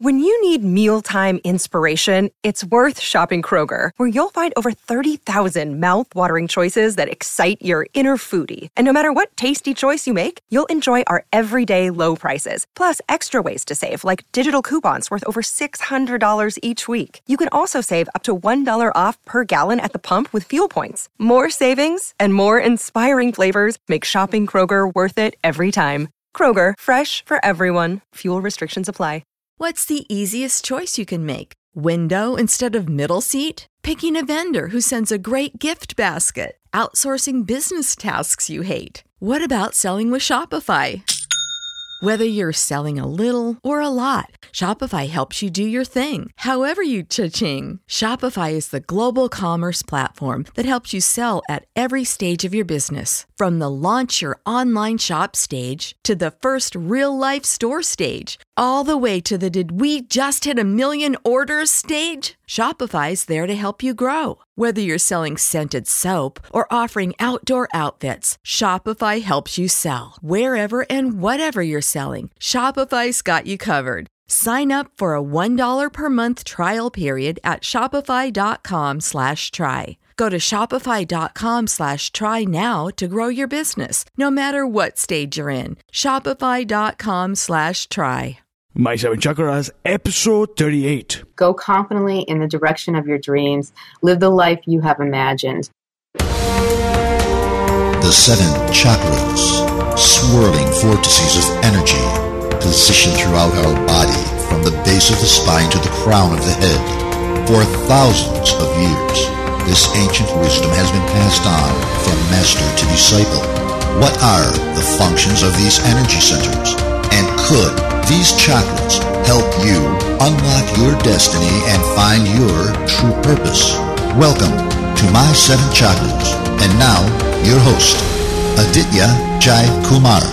When you need mealtime inspiration, it's worth shopping Kroger, where you'll find over 30,000 mouth-watering choices that excite your inner foodie. And no matter what tasty choice you make, you'll enjoy our everyday low prices, plus extra ways to save, like digital coupons worth over $600 each week. You can also save up to $1 off per gallon at the pump with fuel points. More savings and more inspiring flavors make shopping Kroger worth it every time. Kroger, fresh for everyone. Fuel restrictions apply. What's the easiest choice you can make? Window instead of middle seat? Picking a vendor who sends a great gift basket? Outsourcing business tasks you hate? What about selling with Shopify? Whether you're selling a little or a lot, Shopify helps you do your thing, however you cha-ching. Shopify is the global commerce platform that helps you sell at every stage of your business. From the launch your online shop stage to the first real-life store stage, all the way to the did we just hit 1 million orders stage. Shopify's there to help you grow. Whether you're selling scented soap or offering outdoor outfits, Shopify helps you sell. Wherever and whatever you're selling, Shopify's got you covered. Sign up for a $1 per month trial period at shopify.com/try. Go to shopify.com/try now to grow your business, no matter what stage you're in. Shopify.com/try. My Seven Chakras, episode 38. Go confidently in the direction of your dreams. Live the life you have imagined. The seven chakras, swirling vortices of energy, positioned throughout our body from the base of the spine to the crown of the head. For thousands of years, this ancient wisdom has been passed on from master to disciple. What are the functions of these energy centers? And could these chakras help you unlock your destiny and find your true purpose? Welcome to My Seven Chakras. And now, your host, Aditya Jai Kumar.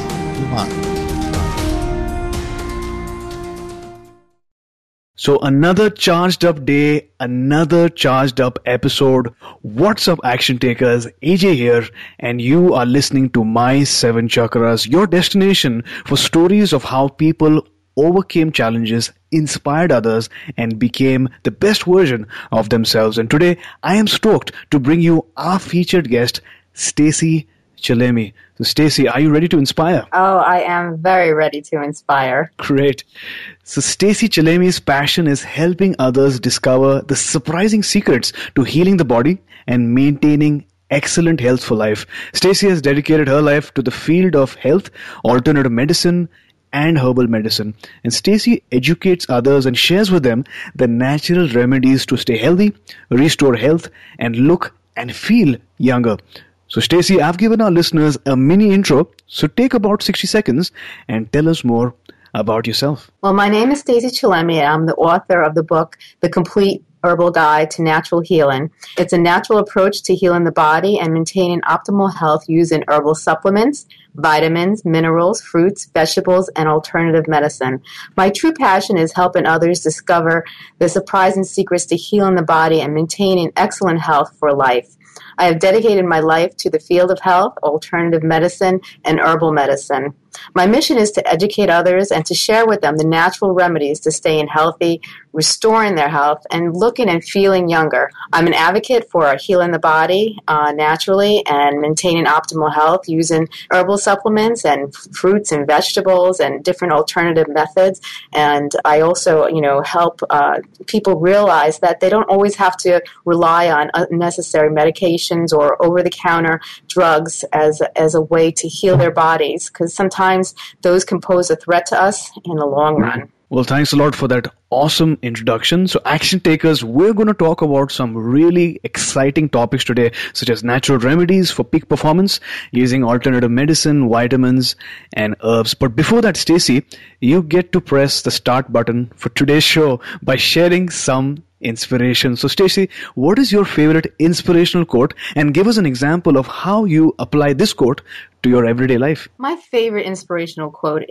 So another charged up day, another charged up episode. What's up, action takers? AJ here, and you are listening to My Seven Chakras, your destination for stories of how people overcame challenges, inspired others, and became the best version of themselves. And today, I am stoked to bring you our featured guest, Stacey Chillemi. So Stacey, are you ready to inspire? Oh, I am very ready to inspire. Great. So Stacey Chillemi's passion is helping others discover the surprising secrets to healing the body and maintaining excellent health for life. Stacey has dedicated her life to the field of health, alternative medicine, and herbal medicine. And Stacey educates others and shares with them the natural remedies to stay healthy, restore health, and look and feel younger. So Stacey, I've given our listeners a mini intro, so take about 60 seconds and tell us more about yourself. Well, my name is Stacey Chillemi, and I'm the author of the book, The Complete Herbal Guide to Natural Healing. It's a natural approach to healing the body and maintaining optimal health using herbal supplements, vitamins, minerals, fruits, vegetables, and alternative medicine. My true passion is helping others discover the surprising secrets to healing the body and maintaining excellent health for life. I have dedicated my life to the field of health, alternative medicine, and herbal medicine. My mission is to educate others and to share with them the natural remedies to staying healthy, restoring their health, and looking and feeling younger. I'm an advocate for healing the body naturally and maintaining optimal health using herbal supplements and fruits and vegetables and different alternative methods. And I also, help people realize that they don't always have to rely on unnecessary medications or over-the-counter drugs as a way to heal their bodies, because sometimes those can pose a threat to us in the long run. Well, thanks a lot for that awesome introduction. So action takers, we're going to talk about some really exciting topics today, such as natural remedies for peak performance, using alternative medicine, vitamins, and herbs. But before that, Stacey, you get to press the start button for today's show by sharing some inspiration. So Stacey, what is your favorite inspirational quote? And give us an example of how you apply this quote to your everyday life. My favorite inspirational quote is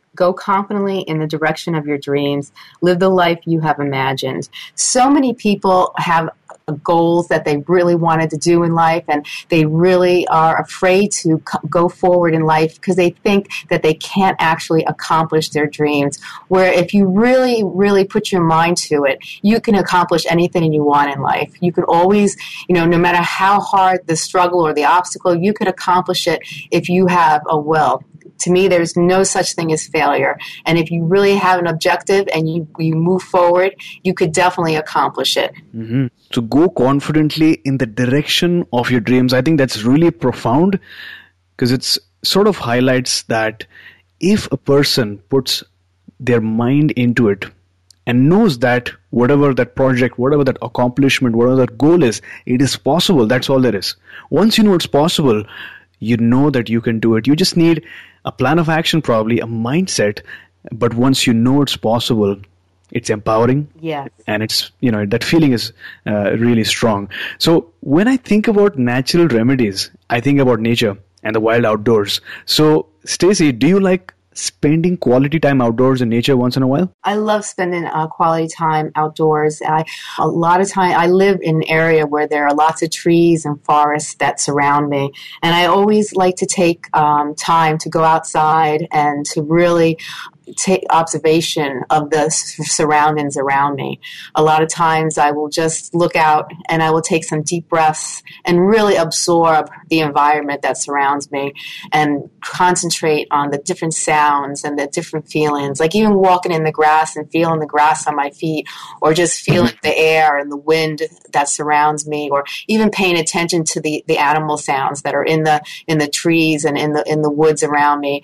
Go confidently in the direction of your dreams. Live the life you have imagined. So many people have goals that they really wanted to do in life, and they really are afraid to go forward in life because they think that they can't actually accomplish their dreams. Where if you really, really put your mind to it, you can accomplish anything you want in life. You can always, no matter how hard the struggle or the obstacle, you can accomplish it if you have a will. To me, there's no such thing as failure. And if you really have an objective and you move forward, you could definitely accomplish it. Mm-hmm. So go confidently in the direction of your dreams. I think that's really profound because it's sort of highlights that if a person puts their mind into it and knows that whatever that project, whatever that accomplishment, whatever that goal is, it is possible. That's all there is. Once you know it's possible, you know that you can do it. You just need a plan of action, probably a mindset. But once you know it's possible, it's empowering. Yes. And it's, that feeling is really strong. So when I think about natural remedies, I think about nature and the wild outdoors. So Stacey, do you like spending quality time outdoors in nature once in a while? I love spending quality time outdoors. A lot of time, I live in an area where there are lots of trees and forests that surround me. And I always like to take time to go outside and to really take observation of the surroundings around me. A lot of times I will just look out and I will take some deep breaths and really absorb the environment that surrounds me and concentrate on the different sounds and the different feelings, like even walking in the grass and feeling the grass on my feet, or just feeling the air and the wind that surrounds me, or even paying attention to the animal sounds that are in the trees and in the woods around me.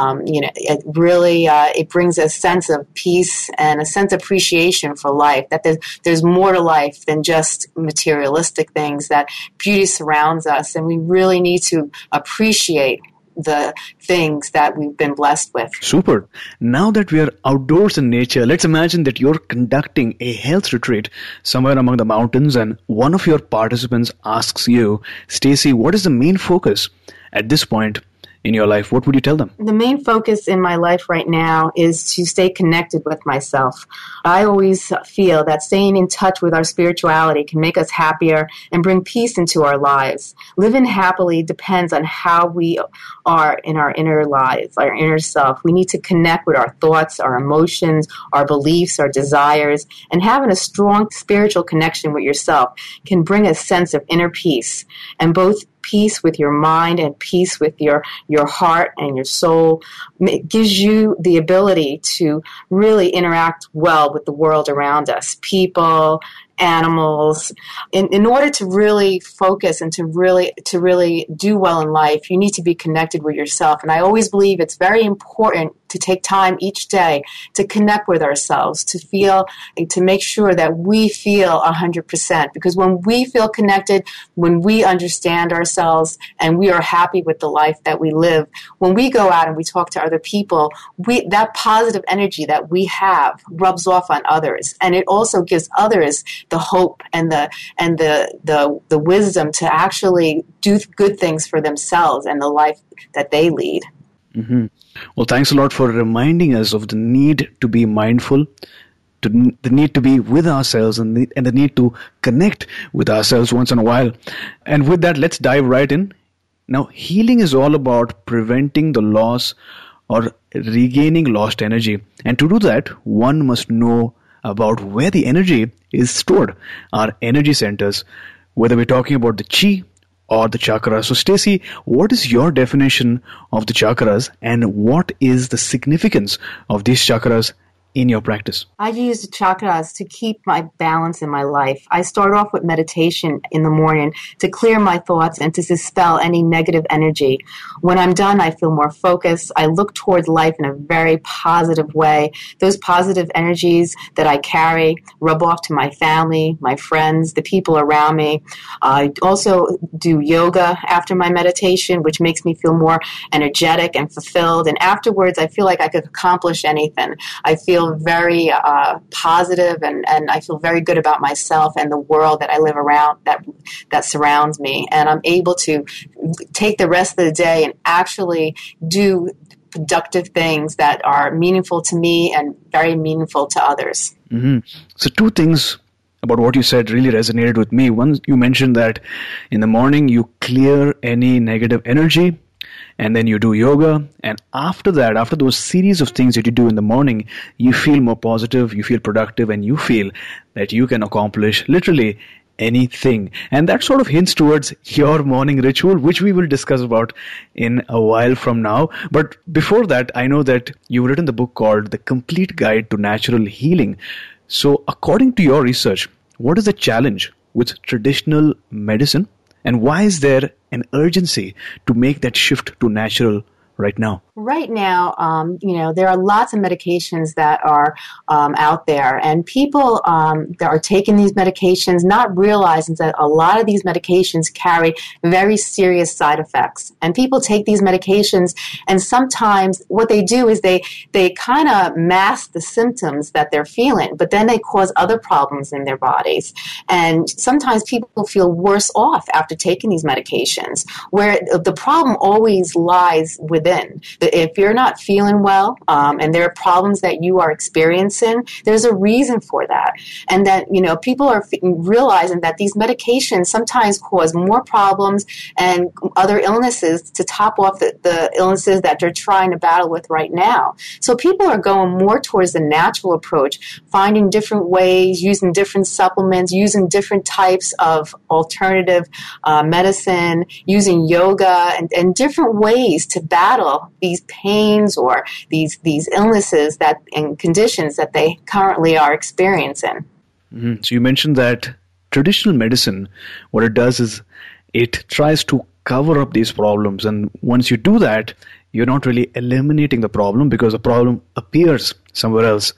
It really it brings a sense of peace and a sense of appreciation for life, that there's more to life than just materialistic things, that beauty surrounds us, and we really need to appreciate the things that we've been blessed with. Super. Now that we are outdoors in nature, let's imagine that you're conducting a health retreat somewhere among the mountains, and one of your participants asks you, Stacey, what is the main focus at this point in your life? What would you tell them? The main focus in my life right now is to stay connected with myself. I always feel that staying in touch with our spirituality can make us happier and bring peace into our lives. Living happily depends on how we are in our inner lives, our inner self. We need to connect with our thoughts, our emotions, our beliefs, our desires, and having a strong spiritual connection with yourself can bring a sense of inner peace, and both peace with your mind and peace with your heart and your soul. It gives you the ability to really interact well with the world around us, people, animals. In order to really focus and to really do well in life, you need to be connected with yourself. And I always believe it's very important to take time each day to connect with ourselves, to make sure that we feel 100%. Because when we feel connected, when we understand ourselves and we are happy with the life that we live, when we go out and we talk to other people, that positive energy that we have rubs off on others, and it also gives others the hope and the wisdom to actually do good things for themselves and the life that they lead. Mm-hmm. Well, thanks a lot for reminding us of the need to be mindful, the need to be with ourselves, and the need to connect with ourselves once in a while. And with that, let's dive right in. Now, healing is all about preventing the loss or regaining lost energy. And to do that, one must know about where the energy is stored, our energy centers, whether we're talking about the chi or the chakras. So Stacey, what is your definition of the chakras, and what is the significance of these chakras in your practice? I use the chakras to keep my balance in my life. I start off with meditation in the morning to clear my thoughts and to dispel any negative energy. When I'm done, I feel more focused. I look towards life in a very positive way. Those positive energies that I carry rub off to my family, my friends, the people around me. I also do yoga after my meditation, which makes me feel more energetic and fulfilled. And afterwards, I feel like I could accomplish anything. I feel very positive, and I feel very good about myself and the world that I live around, that surrounds me. And I'm able to take the rest of the day and actually do productive things that are meaningful to me and very meaningful to others. Mm-hmm. So two things about what you said really resonated with me. One, you mentioned that in the morning you clear any negative energy, and then you do yoga, and after that, after those series of things that you do in the morning, you feel more positive, you feel productive, and you feel that you can accomplish literally anything. And that sort of hints towards your morning ritual, which we will discuss about in a while from now. But before that, I know that you've written the book called The Complete Guide to Natural Healing. So according to your research, what is the challenge with traditional medicine, and why is there an urgency to make that shift to natural right now? Right now, there are lots of medications that are out there, and people that are taking these medications not realizing that a lot of these medications carry very serious side effects. And people take these medications, and sometimes what they do is they kind of mask the symptoms that they're feeling, but then they cause other problems in their bodies. And sometimes people feel worse off after taking these medications, where the problem always lies within. If you're not feeling well, and there are problems that you are experiencing, there's a reason for that. And that, people are realizing that these medications sometimes cause more problems and other illnesses to top off the illnesses that they're trying to battle with right now. So people are going more towards the natural approach, finding different ways, using different supplements, using different types of alternative medicine, using yoga, and different ways to battle these pains or these illnesses and conditions that they currently are experiencing. Mm-hmm. So you mentioned that traditional medicine, what it does is it tries to cover up these problems, and once you do that, you're not really eliminating the problem because the problem appears somewhere else.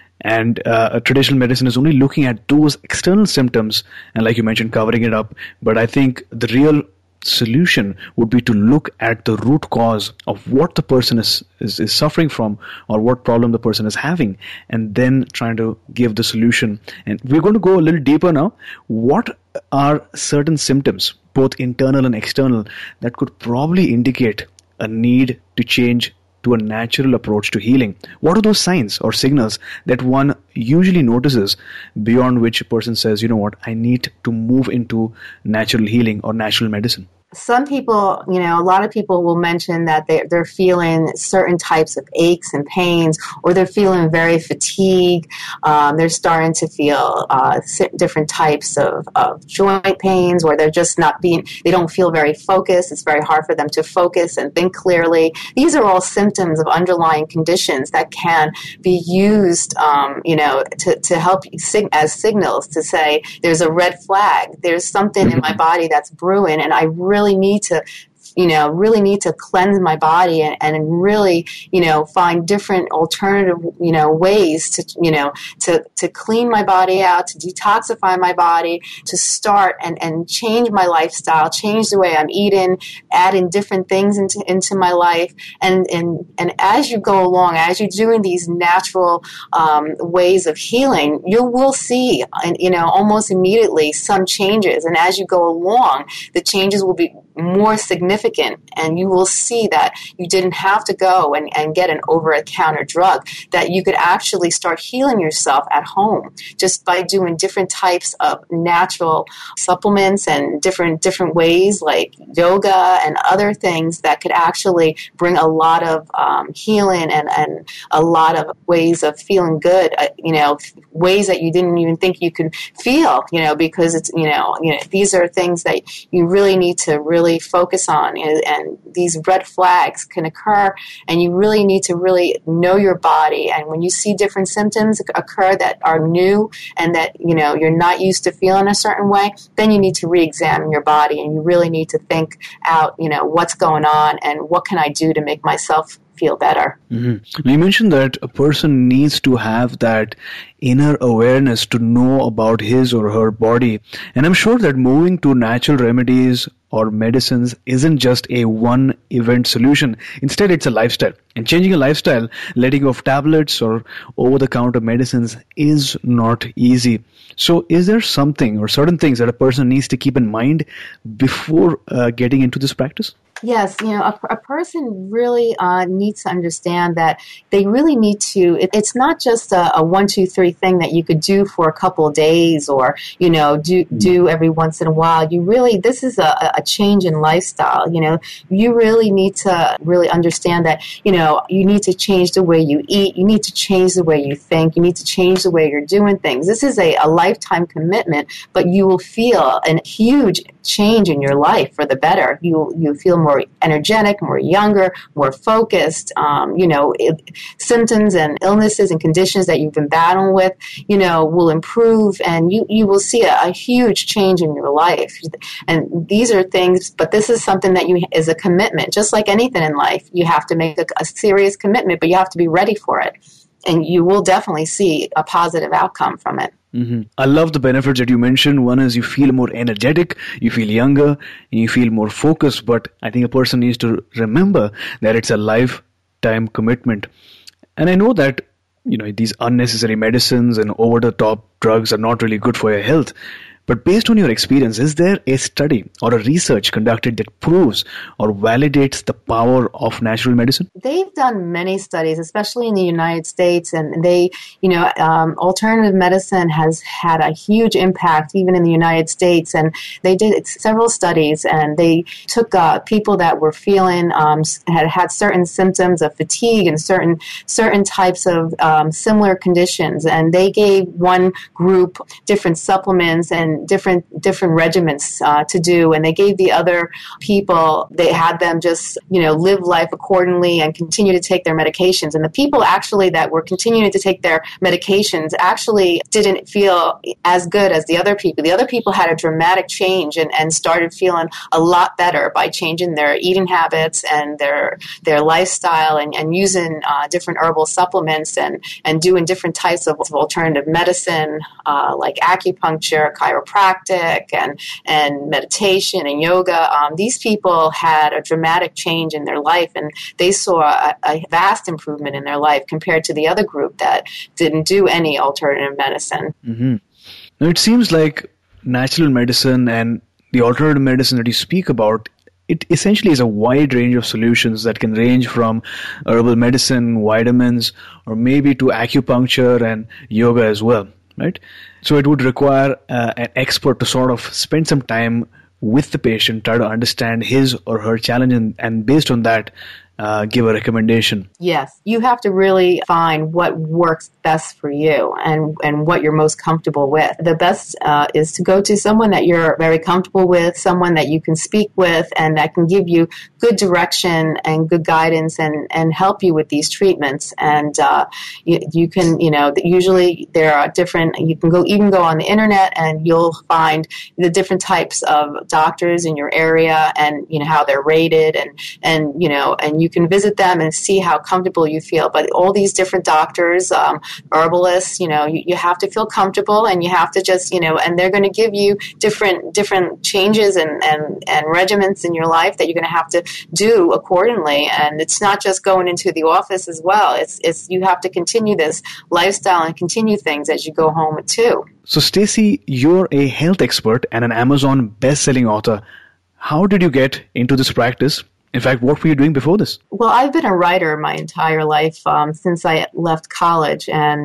And traditional medicine is only looking at those external symptoms and, like you mentioned, covering it up. But I think the real solution would be to look at the root cause of what the person is suffering from, or what problem the person is having, and then trying to give the solution. And we're going to go a little deeper now. What are certain symptoms, both internal and external, that could probably indicate a need to change to a natural approach to healing? What are those signs or signals that one usually notices beyond which a person says, you know what, I need to move into natural healing or natural medicine? Some people, a lot of people will mention that they're feeling certain types of aches and pains, or they're feeling very fatigued. They're starting to feel different types of joint pains, or they're just they don't feel very focused. It's very hard for them to focus and think clearly. These are all symptoms of underlying conditions that can be used, to help as signals to say there's a red flag. There's something in my body that's brewing, and I really need to cleanse my body and really, find different alternative, ways to clean my body out, to detoxify my body, to start and change my lifestyle, change the way I'm eating, add in different things into my life. And as you go along, as you're doing these natural ways of healing, you will see, almost immediately some changes. And as you go along, the changes will be more significant, and you will see that you didn't have to go and get an over-the-counter drug, that you could actually start healing yourself at home just by doing different types of natural supplements and different ways like yoga and other things that could actually bring a lot of healing and a lot of ways of feeling good, ways that you didn't even think you could feel, because it's, these are things that you really need to really focus on, and these red flags can occur, and you really need to really know your body. And when you see different symptoms occur that are new and that you're not used to feeling a certain way, then you need to re-examine your body, and you really need to think out what's going on and what can I do to make myself feel better. Mm-hmm. You mentioned that a person needs to have that inner awareness to know about his or her body. And I'm sure that moving to natural remedies or medicines isn't just a one-event solution. Instead, it's a lifestyle. And changing a lifestyle, letting go of tablets or over-the-counter medicines is not easy. So is there something or certain things that a person needs to keep in mind before getting into this practice? Yes, a person really needs to understand that they really need to, it's not just a 1, 2, 3 thing that you could do for a couple of days or, do every once in a while. This is a change in lifestyle. You really need to really understand that, you need to change the way you eat. You need to change the way you think. You need to change the way you're doing things. This is a lifetime commitment, but you will feel a huge change in your life for the better. You feel more energetic, more younger, more focused. Symptoms and illnesses and conditions that you've been battling with, will improve, and you will see a huge change in your life. And these are things, but this is something that is a commitment. Just like anything in life, you have to make a serious commitment, but you have to be ready for it. And you will definitely see a positive outcome from it. Mm-hmm. I love the benefits that you mentioned. One is you feel more energetic, you feel younger, and you feel more focused. But I think a person needs to remember that it's a lifetime commitment. And I know that these unnecessary medicines and over-the-top drugs are not really good for your health. But based on your experience, is there a study or a research conducted that proves or validates the power of natural medicine? They've done many studies, especially in the United States, and alternative medicine has had a huge impact even in the United States. And they did several studies, and they took people that were feeling had certain symptoms of fatigue and certain types of similar conditions, and they gave one group different supplements and different regimens to do, and they gave the other people, they had them just live life accordingly and continue to take their medications. And the people actually that were continuing to take their medications actually didn't feel as good as the other people. The other people had a dramatic change and started feeling a lot better by changing their eating habits and their lifestyle and using different herbal supplements and doing different types of alternative medicine like acupuncture, chiropractic, and meditation and yoga. These people had a dramatic change in their life, and they saw a vast improvement in their life compared to the other group that didn't do any alternative medicine. Mm-hmm. Now, it seems like natural medicine and the alternative medicine that you speak about, it essentially is a wide range of solutions that can range from herbal medicine, vitamins, or maybe to acupuncture and yoga as well. Right? So it would require an expert to sort of spend some time with the patient, try to understand his or her challenge, and based on that, give a recommendation. Yes, you have to really find what works best for you and what you're most comfortable with. The best is to go to someone that you're very comfortable with, someone that you can speak with and that can give you good direction and good guidance and help you with these treatments. And you can, usually there are different, you can go on the internet and you'll find the different types of doctors in your area and, how they're rated and you can visit them and see how comfortable you feel. But all these different doctors, herbalists, you have to feel comfortable and you have to just, and they're going to give you different changes and regimens in your life that you're going to have to do accordingly. And it's not just going into the office as well. It's you have to continue this lifestyle and continue things as you go home too. So Stacey, you're a health expert and an Amazon best-selling author. How did you get into this practice? In fact, what were you doing before this? Well, I've been a writer my entire life since I left college, and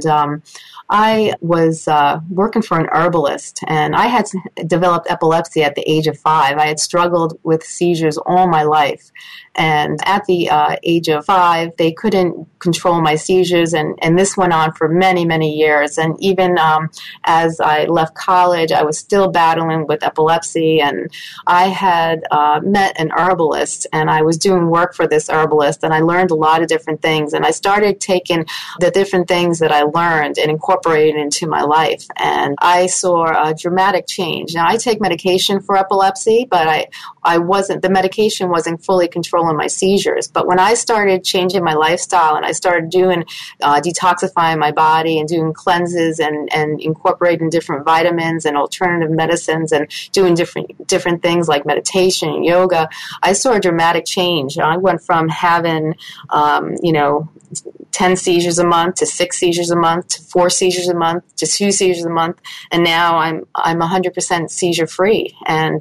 I was working for an herbalist, and I had developed epilepsy at the age of 5. I had struggled with seizures all my life, and at the age of 5, they couldn't control my seizures, and this went on for many, many years. And even as I left college, I was still battling with epilepsy, and I had met an herbalist, and I was doing work for this herbalist, and I learned a lot of different things, and I started taking the different things that I learned and incorporating into my life, and I saw a dramatic change. Now, I take medication for epilepsy, but the medication wasn't fully controlling my seizures. But when I started changing my lifestyle and I started doing detoxifying my body and doing cleanses and incorporating different vitamins and alternative medicines and doing different things like meditation and yoga, I saw a dramatic change. I went from having, 10 seizures a month to 6 seizures a month to 4 seizures a month to 2 seizures a month, and now I'm 100% seizure free. And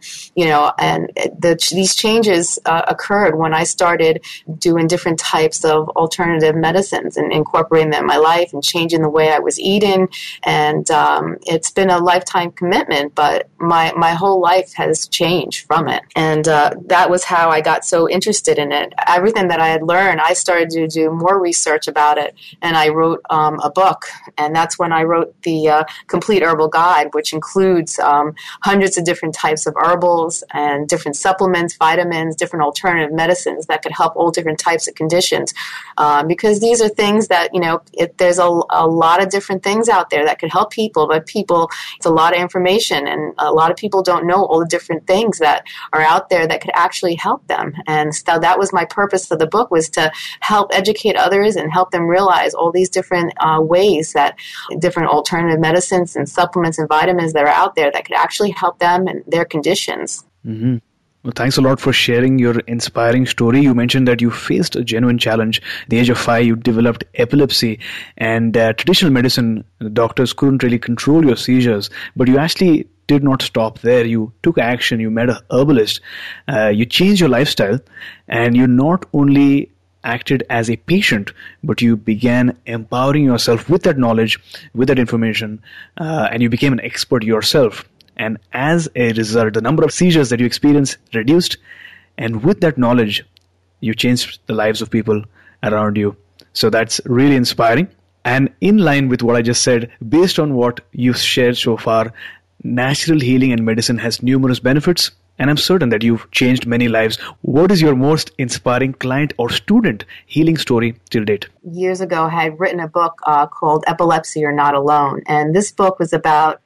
these changes occurred when I started doing different types of alternative medicines and incorporating them in my life and changing the way I was eating. And it's been a lifetime commitment, but my whole life has changed from it. And that was how I got so interested in it. Everything that I had learned, I started to do more research about it, and I wrote a book. And that's when I wrote the Complete Herbal Guide, which includes hundreds of different types of herbals and different supplements, vitamins, different alternative medicines that could help all different types of conditions. Because these are things that, there's a lot of different things out there that could help people, but it's a lot of information, and a lot of people don't know all the different things that are out there that could actually help them. And so that was my purpose of the book, was to help educate others and help them realize all these different ways that different alternative medicines and supplements and vitamins that are out there that could actually help them and their conditions. Mm-hmm. Well, thanks a lot for sharing your inspiring story. You mentioned that you faced a genuine challenge. At the age of 5, you developed epilepsy, and traditional medicine, doctors couldn't really control your seizures, but you actually did not stop there. You took action. You met a herbalist. You changed your lifestyle, and you not only acted as a patient, but you began empowering yourself with that knowledge, with that information, and you became an expert yourself. And as a result, the number of seizures that you experienced reduced, and with that knowledge, you changed the lives of people around you. So that's really inspiring. And in line with what I just said, based on what you've shared so far, natural healing and medicine has numerous benefits, and I'm certain that you've changed many lives. What is your most inspiring client or student healing story till date? Years ago, I had written a book called Epilepsy You're Not Alone. And this book was about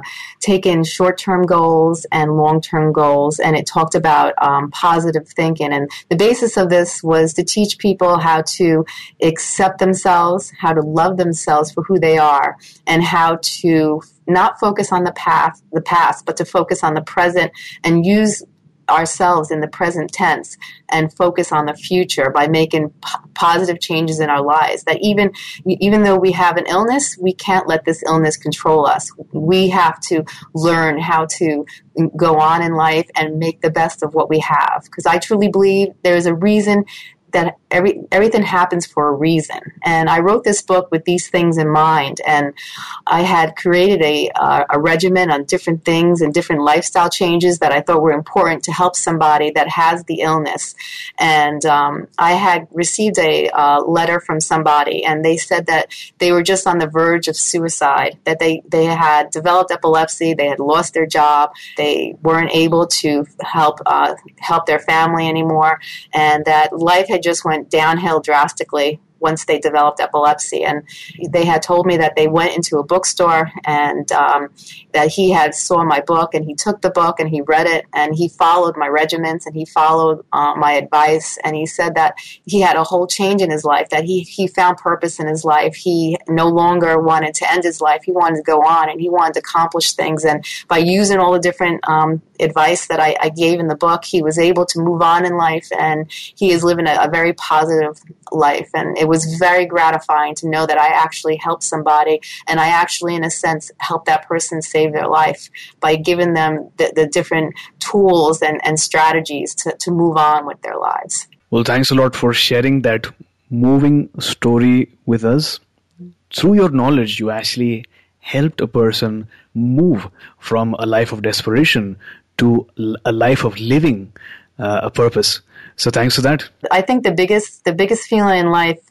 taking short-term goals and long-term goals. And it talked about positive thinking. And the basis of this was to teach people how to accept themselves, how to love themselves for who they are, and how to not focus on the past, but to focus on the present and use ourselves in the present tense and focus on the future by making positive changes in our lives. That even though we have an illness, we can't let this illness control us. We have to learn how to go on in life and make the best of what we have. Because I truly believe there is a reason that everything happens for a reason. And I wrote this book with these things in mind. And I had created a regimen on different things and different lifestyle changes that I thought were important to help somebody that has the illness. And I had received a letter from somebody, and they said that they were just on the verge of suicide, that they had developed epilepsy, they had lost their job, they weren't able to help their family anymore, and that life had just went downhill drastically once they developed epilepsy. And they had told me that they went into a bookstore and that he had saw my book, and he took the book and he read it, and he followed my regimens and he followed my advice, and he said that he had a whole change in his life, that he found purpose in his life. He no longer wanted to end his life. He wanted to go on, and he wanted to accomplish things. And by using all the different advice that I gave in the book, he was able to move on in life, and he is living a very positive life. And it was very gratifying to know that I actually helped somebody, and I actually, in a sense, helped that person save their life by giving them the different tools and strategies to move on with their lives. Well, thanks a lot for sharing that moving story with us. Through your knowledge, you actually helped a person move from a life of desperation to a life of living a purpose. So thanks for that. I think the biggest feeling in life,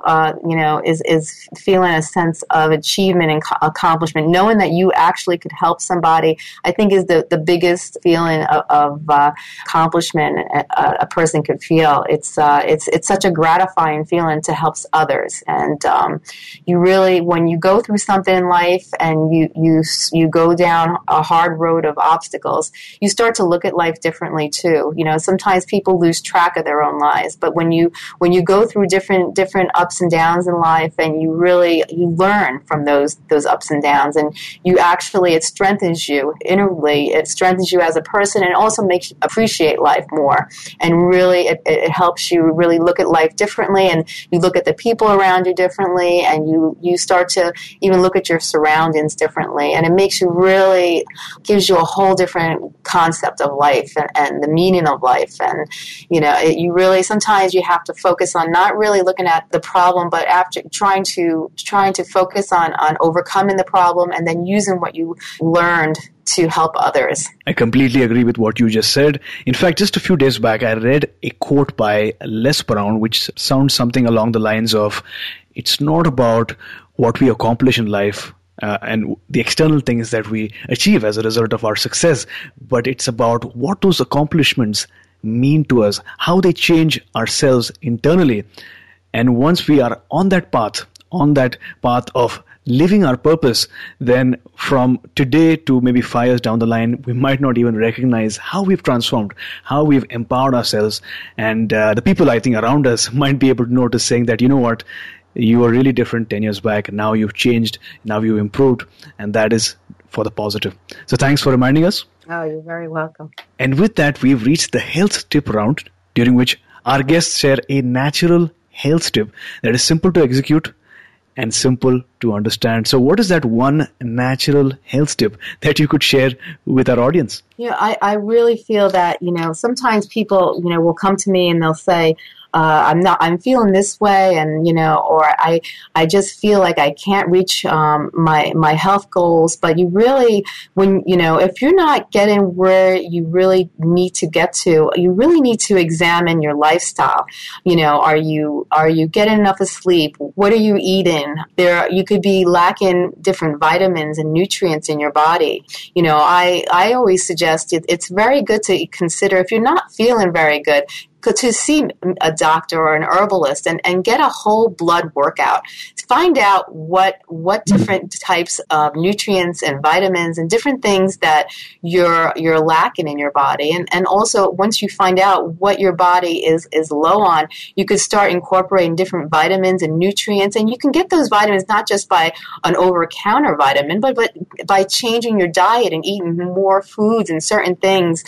is feeling a sense of achievement and accomplishment. Knowing that you actually could help somebody, I think, is the biggest feeling of accomplishment a person could feel. It's such a gratifying feeling to help others. And you really, when you go through something in life and you go down a hard road of obstacles, you start to look at life differently too. Sometimes people lose track of their own lives. But when you go through different ups and downs in life, and you learn from those ups and downs, and it strengthens you inwardly. It strengthens you as a person, and also makes you appreciate life more. And really, it helps you really look at life differently, and you look at the people around you differently, and you start to even look at your surroundings differently. And it gives you a whole different concept of life and the meaning of life. And sometimes you have to focus on not really looking at the problem, but after trying to focus on overcoming the problem, and then using what you learned to help others. I completely agree with what you just said. In fact, just a few days back, I read a quote by Les Brown, which sounds something along the lines of, it's not about what we accomplish in life and the external things that we achieve as a result of our success, but it's about what those accomplishments mean to us, how they change ourselves internally. And once we are on that path of living our purpose, then from today to maybe 5 years down the line, we might not even recognize how we've transformed, how we've empowered ourselves. And the people I think around us might be able to notice, saying that, you know what, you were really different 10 years back. Now you've changed. Now you've improved. And that is for the positive. So thanks for reminding us. Oh, you're very welcome. And with that, we've reached the health tip round, during which our guests share a natural health tip that is simple to execute and simple to understand. So what is that one natural health tip that you could share with our audience? I really feel that, sometimes people, will come to me and they'll say, I'm feeling this way, and, or I just feel like I can't reach my health goals. But you really, if you're not getting where you really need to get to, you really need to examine your lifestyle. Are you getting enough of sleep? What are you eating? You could be lacking different vitamins and nutrients in your body. I always suggest it's very good to consider, if you're not feeling very good, to see a doctor or an herbalist and get a whole blood workout. Find out what different types of nutrients and vitamins and different things that you're lacking in your body. And also, once you find out what your body is low on, you could start incorporating different vitamins and nutrients. And you can get those vitamins not just by an over-the-counter vitamin, but by changing your diet and eating more foods and certain things,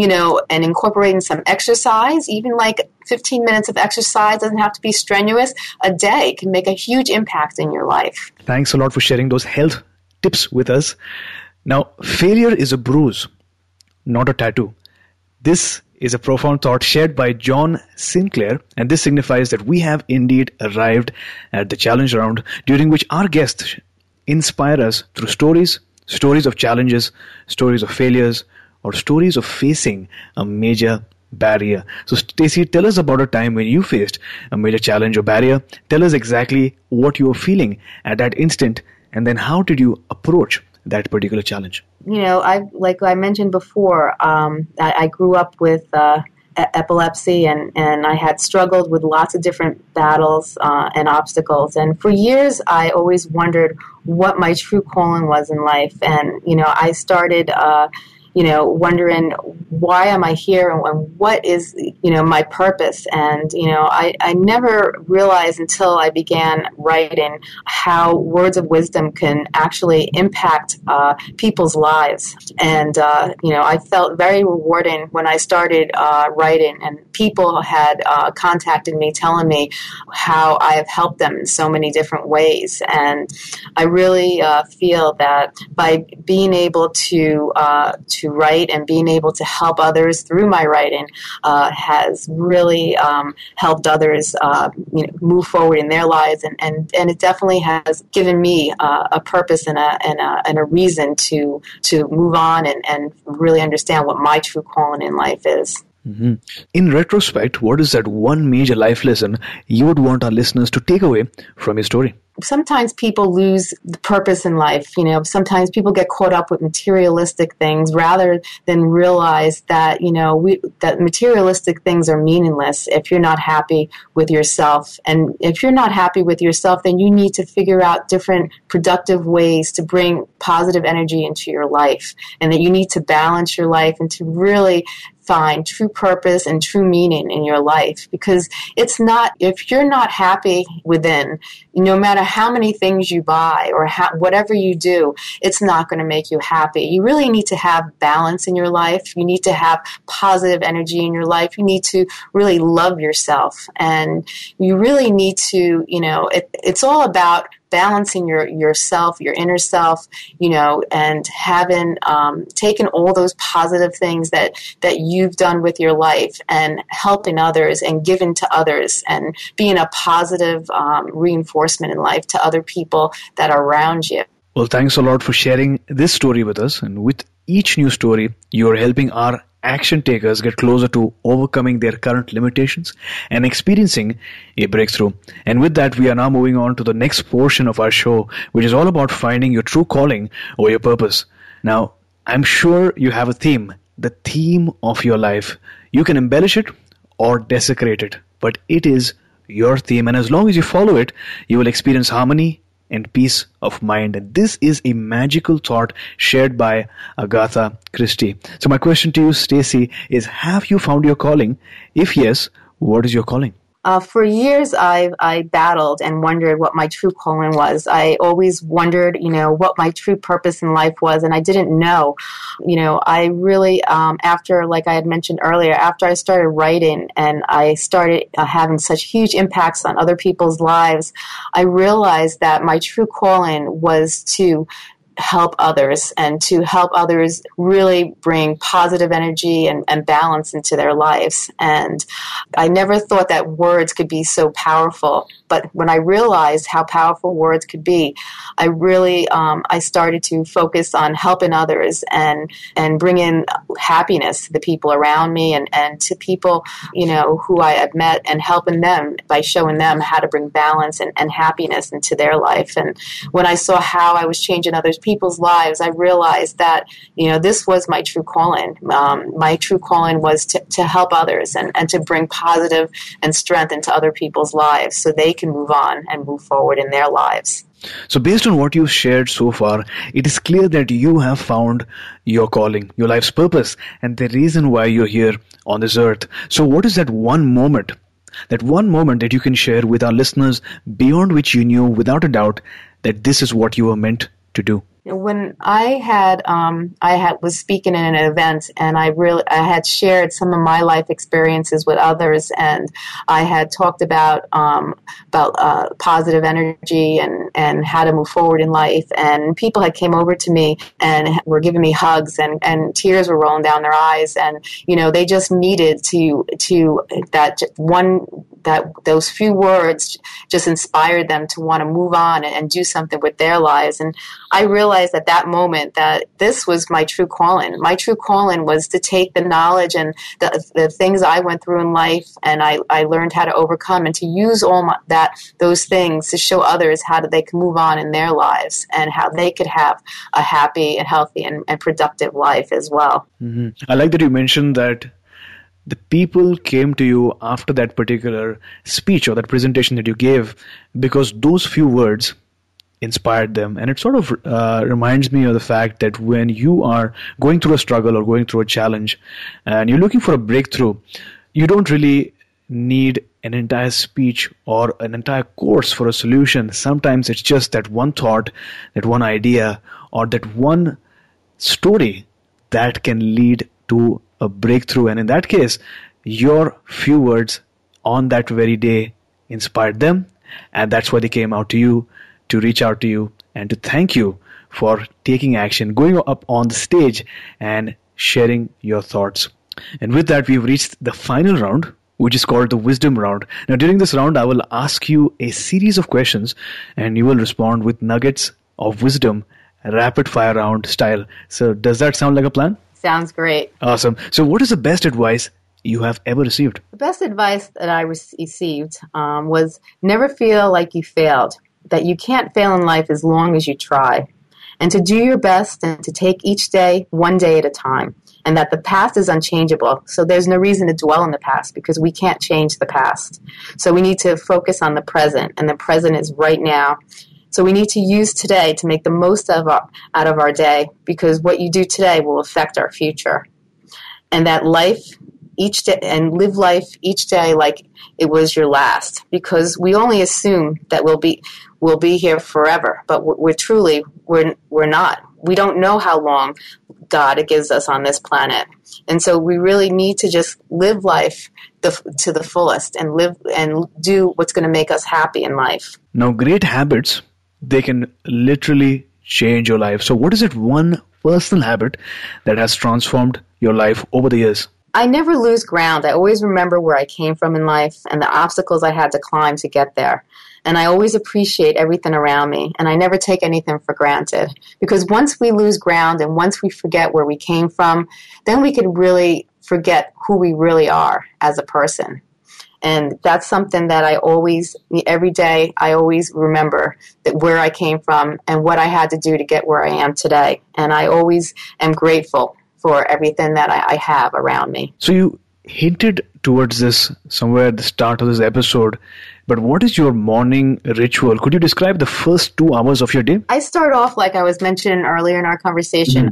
and incorporating some exercise. Even like 15 minutes of exercise, doesn't have to be strenuous, a day can make a huge impact in your life. Thanks a lot for sharing those health tips with us. Now, failure is a bruise, not a tattoo. This is a profound thought shared by John Sinclair, and this signifies that we have indeed arrived at the challenge round, during which our guests inspire us through stories of challenges, stories of failures, or stories of facing a major barrier. So Stacey, tell us about a time when you faced a major challenge or barrier. Tell us exactly what you were feeling at that instant, and then how did you approach that particular challenge? Like I mentioned before, I grew up with epilepsy, and I had struggled with lots of different battles and obstacles. And for years, I always wondered what my true calling was in life. And, I started wondering, why am I here, and what is, my purpose? And, I never realized until I began writing how words of wisdom can actually impact people's lives. And, I felt very rewarding when I started writing, and people had contacted me telling me how I have helped them in so many different ways. And I really feel that by being able to write and being able to help others through my writing has really helped others move forward in their lives, and it definitely has given me a purpose and a reason to move on and really understand what my true calling in life is. Mm-hmm. In retrospect, what is that one major life lesson you would want our listeners to take away from your story? Sometimes people lose the purpose in life. Sometimes people get caught up with materialistic things rather than realize that, that materialistic things are meaningless if you're not happy with yourself. And if you're not happy with yourself, then you need to figure out different productive ways to bring positive energy into your life, and that you need to balance your life and to really find true purpose and true meaning in your life. Because it's not, if you're not happy within, no matter how many things you buy or whatever you do, it's not going to make you happy. You really need to have balance in your life. You need to have positive energy in your life. You need to really love yourself. And you really need to, it's all about balancing yourself, your inner self, and having taken all those positive things that you've done with your life and helping others and giving to others and being a positive reinforcement in life to other people that are around you. Well, thanks a lot for sharing this story with us. And with each new story, you're helping our action takers get closer to overcoming their current limitations and experiencing a breakthrough. And with that, we are now moving on to the next portion of our show, which is all about finding your true calling or your purpose. Now, I'm sure you have a theme, the theme of your life. You can embellish it or desecrate it, but it is your theme. And as long as you follow it, you will experience harmony and peace of mind. And this is a magical thought shared by Agatha Christie. So my question to you, Stacey, is have you found your calling? If yes, what is your calling? For years, I battled and wondered what my true calling was. I always wondered, what my true purpose in life was, and I didn't know. I really, after, like I had mentioned earlier, after I started writing and I started having such huge impacts on other people's lives, I realized that my true calling was to help others and to help others really bring positive energy and balance into their lives. And I never thought that words could be so powerful. But when I realized how powerful words could be, I really, I started to focus on helping others and bringing happiness to the people around me and to people, who I had met and helping them by showing them how to bring balance and happiness into their life. And when I saw how I was changing others people's lives, I realized that, this was my true calling. My true calling was to help others and to bring positive and strength into other people's lives so they can move on and move forward in their lives. So based on what you've shared so far, it is clear that you have found your calling, your life's purpose, and the reason why you're here on this earth. So what is that one moment that you can share with our listeners beyond which you knew without a doubt that this is what you were meant to do? When I was speaking in an event, and I had shared some of my life experiences with others, and I had talked about positive energy and how to move forward in life, and people had came over to me and were giving me hugs, and tears were rolling down their eyes, and they just needed those few words just inspired them to want to move on and do something with their lives. And I realized at that moment that this was my true calling. My true calling was to take the knowledge and the things I went through in life, and I learned how to overcome, and to use those things to show others how they can move on in their lives and how they could have a happy and healthy and productive life as well. Mm-hmm. I like that you mentioned that the people came to you after that particular speech or that presentation that you gave because those few words inspired them. And it sort of reminds me of the fact that when you are going through a struggle or going through a challenge and you're looking for a breakthrough, you don't really need an entire speech or an entire course for a solution. Sometimes it's just that one thought, that one idea, or that one story that can lead to a breakthrough. And in that case, your few words on that very day inspired them, and that's why they came out to you, to reach out to you, and to thank you for taking action, going up on the stage and sharing your thoughts. And with that, we've reached the final round, which is called the wisdom round. Now, during this round, I will ask you a series of questions, and you will respond with nuggets of wisdom, rapid fire round style. So does that sound like a plan? Sounds great. Awesome. So what is the best advice you have ever received? The best advice that I received was never feel like you failed, that you can't fail in life as long as you try, and to do your best and to take each day one day at a time, and that the past is unchangeable. So there's no reason to dwell in the past because we can't change the past. So we need to focus on the present, and the present is right now. So we need to use today to make the most out of our day, because what you do today will affect our future. and that life each day, and live life each day like it was your last, because we only assume that we'll be here forever, but we're not. We don't know how long God gives us on this planet, and so we really need to just live life to the fullest and live and do what's going to make us happy in life. Now, great habits, they can literally change your life. So what is it one personal habit that has transformed your life over the years? I never lose ground. I always remember where I came from in life and the obstacles I had to climb to get there. And I always appreciate everything around me, and I never take anything for granted. Because once we lose ground and once we forget where we came from, then we could really forget who we really are as a person. And that's something that every day, I always remember that where I came from and what I had to do to get where I am today. And I always am grateful for everything that I have around me. So you hinted towards this somewhere at the start of this episode, but what is your morning ritual? Could you describe the first 2 hours of your day? I start off, like I was mentioning earlier in our conversation,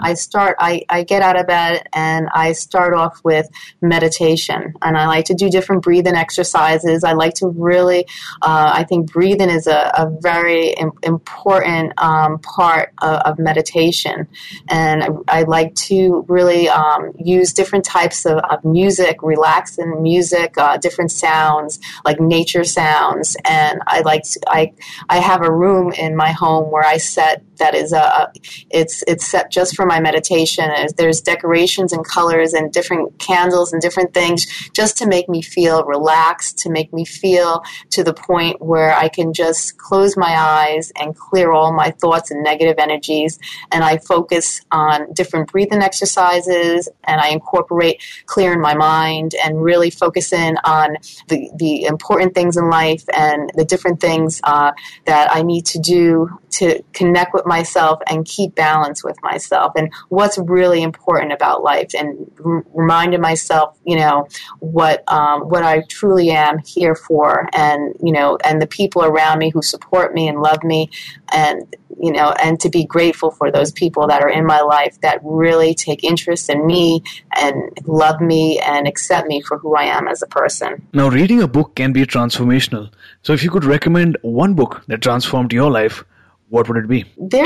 I get out of bed and I start off with meditation. And I like to do different breathing exercises. I like to really, I think breathing is a very important part of meditation. And I like to really use different types of music, relaxing music, different sounds, like nature sounds. And I have a room in my home where I set that is it's set just for my meditation. There's decorations and colors and different candles and different things just to make me feel relaxed, to make me feel to the point where I can just close my eyes and clear all my thoughts and negative energies. And I focus on different breathing exercises, and I incorporate clearing my mind and really focusing on the important things in life and the different things that I need to do to connect with myself and keep balance with myself and what's really important about life, and reminding myself, what I truly am here for, and and the people around me who support me and love me, and and to be grateful for those people that are in my life that really take interest in me and love me and accept me for who I am as a person. Now, reading a book can be transformational. So if you could recommend one book that transformed your life, what would it be?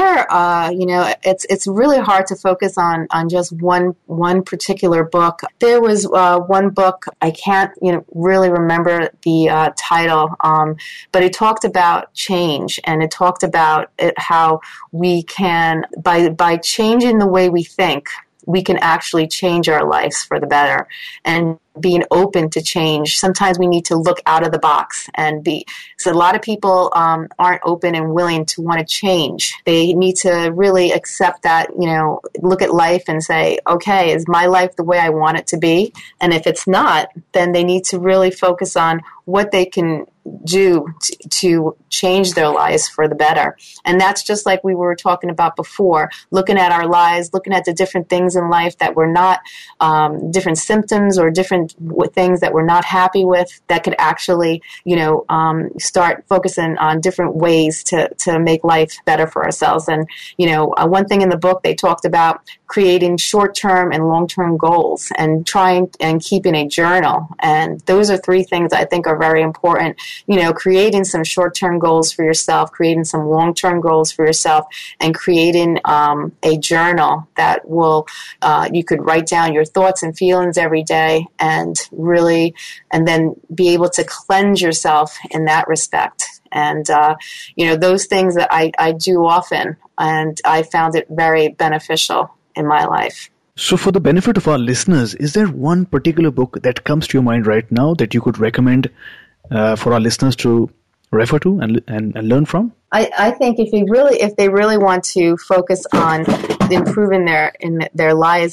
It's really hard to focus on just one particular book. There was one book, I can't really remember the title, but it talked about change, and it talked about how we can, by changing the way we think, we can actually change our lives for the better. And being open to change. Sometimes we need to look out of the box so a lot of people aren't open and willing to want to change. They need to really accept that, look at life and say, okay, is my life the way I want it to be? And if it's not, then they need to really focus on what they can do to change their lives for the better. And that's just like we were talking about before, looking at our lives, looking at the different things in life that we're not, different symptoms or different things that we're not happy with, that could actually, start focusing on different ways to make life better for ourselves. And, one thing in the book, they talked about creating short-term and long-term goals and trying and keeping a journal. And those are 3 things I think are very important. Creating some short-term goals for yourself, creating some long-term goals for yourself, and creating a journal that will, you could write down your thoughts and feelings every day, and then be able to cleanse yourself in that respect. And, those things that I do often, and I found it very beneficial in my life. So for the benefit of our listeners, is there one particular book that comes to your mind right now that you could recommend for our listeners to refer to and learn from? I think if they really want to focus on improving their lives,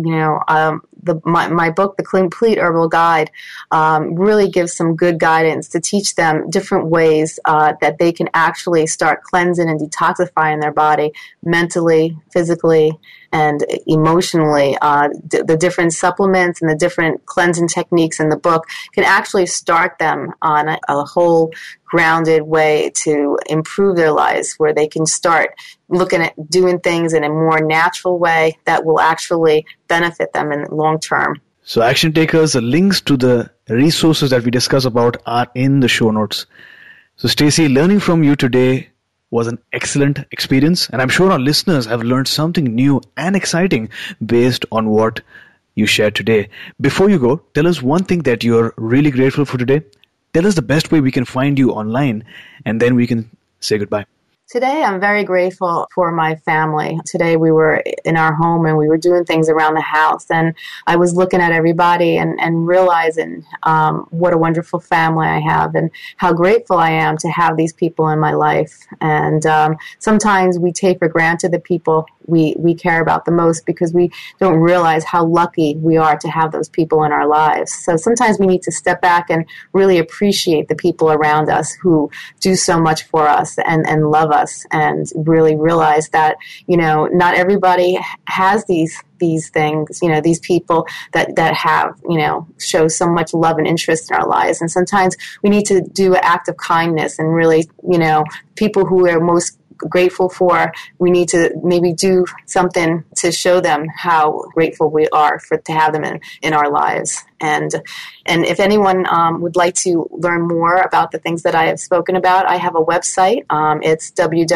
my book, The Complete Herbal Guide, really gives some good guidance to teach them different ways that they can actually start cleansing and detoxifying their body mentally, physically, and emotionally. The different supplements and the different cleansing techniques in the book can actually start them on a whole grounded way to improve their lives, where they can start looking at doing things in a more natural way that will actually benefit them in the long term. So action takers, the links to the resources that we discuss about are in the show notes. So Stacey, learning from you today was an excellent experience, and I'm sure our listeners have learned something new and exciting based on what you shared today. Before you go, tell us one thing that you're really grateful for today. Tell us the best way we can find you online, and then we can say goodbye. Today, I'm very grateful for my family. Today, we were in our home and we were doing things around the house. And I was looking at everybody and realizing what a wonderful family I have and how grateful I am to have these people in my life. And sometimes we take for granted the people we care about the most because we don't realize how lucky we are to have those people in our lives. So sometimes we need to step back and really appreciate the people around us who do so much for us and love us, and really realize that, you know, not everybody has these things, you know, these people that have, you know, show so much love and interest in our lives. And sometimes we need to do an act of kindness and really, you know, people who are most grateful for, we need to maybe do something to show them how grateful we are to have them in our lives. And if anyone would like to learn more about the things that I have spoken about, I have a website. It's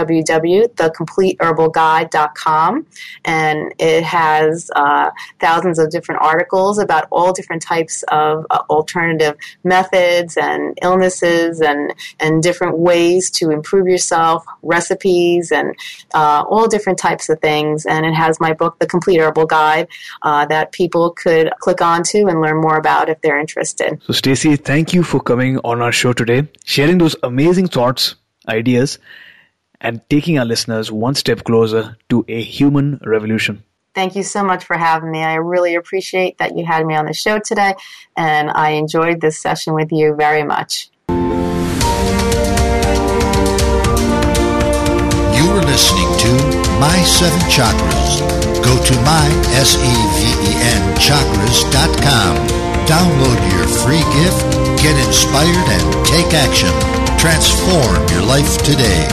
www.thecompleteherbalguide.com, and it has thousands of different articles about all different types of alternative methods and illnesses and different ways to improve yourself, recipes, and all different types of things. And it has my book, The Complete Herbal Guide, that people could click onto and learn more about if they're interested. So Stacey, thank you for coming on our show today, sharing those amazing thoughts, ideas, and taking our listeners one step closer to a human revolution. Thank you so much for having me. I really appreciate that you had me on the show today, and I enjoyed this session with you very much. You were listening to My Seven Chakras. Go to mysevenchakras.com. Download your free gift, get inspired, and take action. Transform your life today.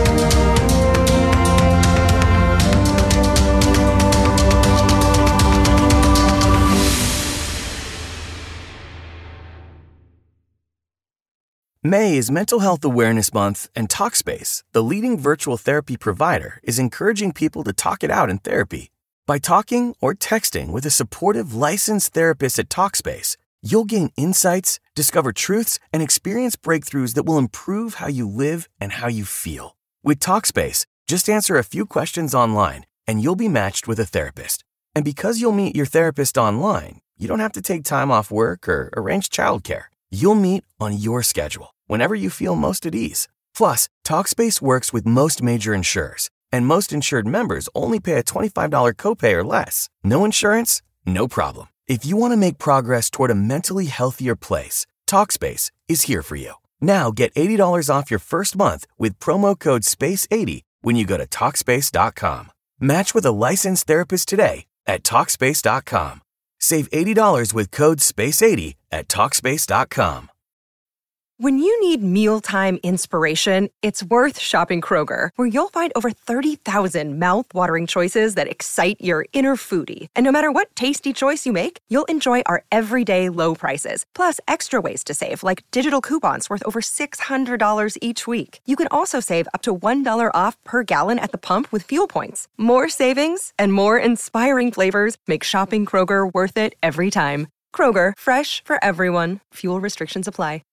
May is Mental Health Awareness Month, and Talkspace, the leading virtual therapy provider, is encouraging people to talk it out in therapy. By talking or texting with a supportive licensed therapist at Talkspace, you'll gain insights, discover truths, and experience breakthroughs that will improve how you live and how you feel. With Talkspace, just answer a few questions online, and you'll be matched with a therapist. And because you'll meet your therapist online, you don't have to take time off work or arrange childcare. You'll meet on your schedule, whenever you feel most at ease. Plus, Talkspace works with most major insurers, and most insured members only pay a $25 copay or less. No insurance? No problem. If you want to make progress toward a mentally healthier place, Talkspace is here for you. Now get $80 off your first month with promo code SPACE80 when you go to Talkspace.com. Match with a licensed therapist today at Talkspace.com. Save $80 with code SPACE80 at Talkspace.com. When you need mealtime inspiration, it's worth shopping Kroger, where you'll find over 30,000 mouth-watering choices that excite your inner foodie. And no matter what tasty choice you make, you'll enjoy our everyday low prices, plus extra ways to save, like digital coupons worth over $600 each week. You can also save up to $1 off per gallon at the pump with fuel points. More savings and more inspiring flavors make shopping Kroger worth it every time. Kroger, fresh for everyone. Fuel restrictions apply.